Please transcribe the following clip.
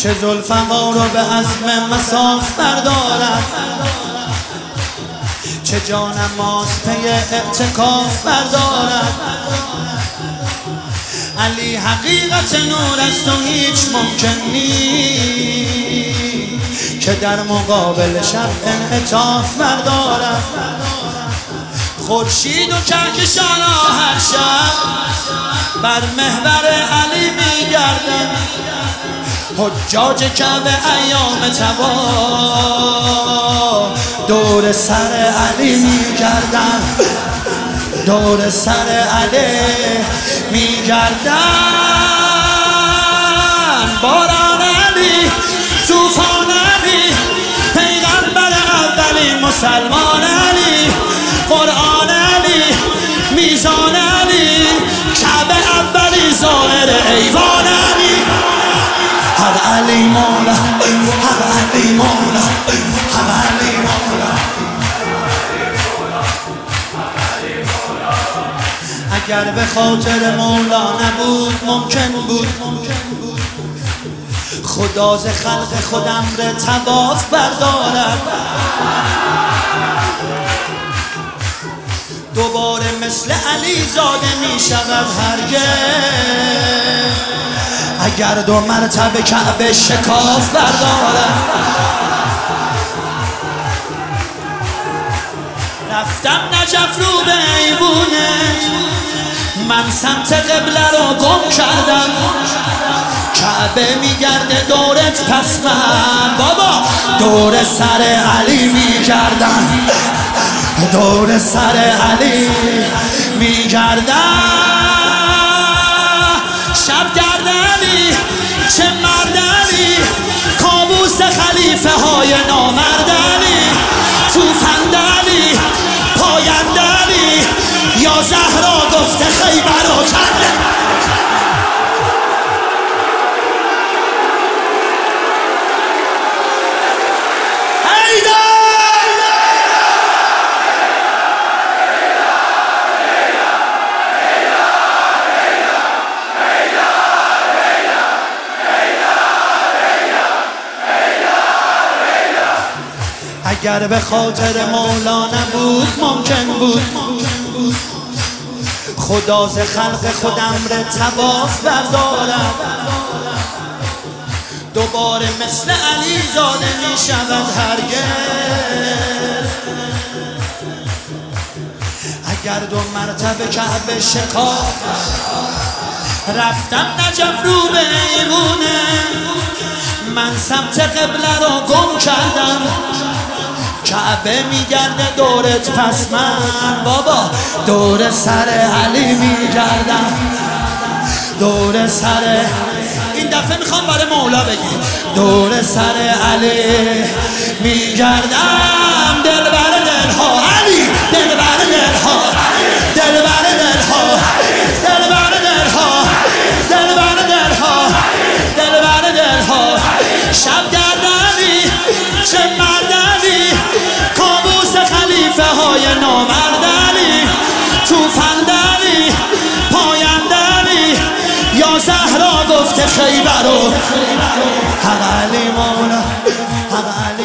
چه ذوالفقار رو به عزم مساف بردارد، چه جانماز پی اعتکاف بردارد. علی حقیقت نور است و هیچ ممکن نیست که در مقابل شب انعطاف بردارد. خورشید و کهکشان‌ها هر شب بر محور علی می‌گردند، حجاج کعبه ایام طواف دور سر علی می‌گردند، دور سر علی می‌گردند. باران علی، طوفان علی، پیغمبر اولین مسلمان علی، قرآن علی، میزان علی، کعبه اولی ظاهر ایوان علی. حق علی مولا، حق علی مولا، حق علی مولا. اگر به خاطر مولا نبود ممکن بود خدا ز خلق خود امر طواف بردارد. دوباره مثل علی زاده می شود هرگز اگر 2 مرتبه کعبه شکاف بردارد. رفتم نجف رو به ایوونه، من سمت قبله رو گم کردم، کعبه میگرده دورت پس من بابا دور سر علی میگردم، دور سر علی میگردم. شب گرد علی، چه مرد علی، کابوس خلیفه های نامرد علی، توفند علی، پایند علی، یا زهرا گفته خیبر و کنده. اگر به خاطر مولا نبود ممکن بود خدا ز خلق خود امر طواف بردارد. دوباره مثل علی زاده می شود هرگز اگر 2 مرتبه کعبه شکاف. رفتم نجف رو به ایوونه، من سمت قبله رو گم کردم، کعبه میگرده دورت پس من بابا دور سر علی میگردم، دور سر. این دفعه میخوام برای مولا بگی دور سر علی میگردم. دل بر دلها علی، دل بر دلها، دل بر دلها، دل بر دلها، دل بر دلها، دل بر دلها. شب گرد علی، چه مرد علی، کابوس خلیفه های نامرد علی، توفند علی، پایند علی، یا زهرا گفته خیبر و حق علی مولا، حق علی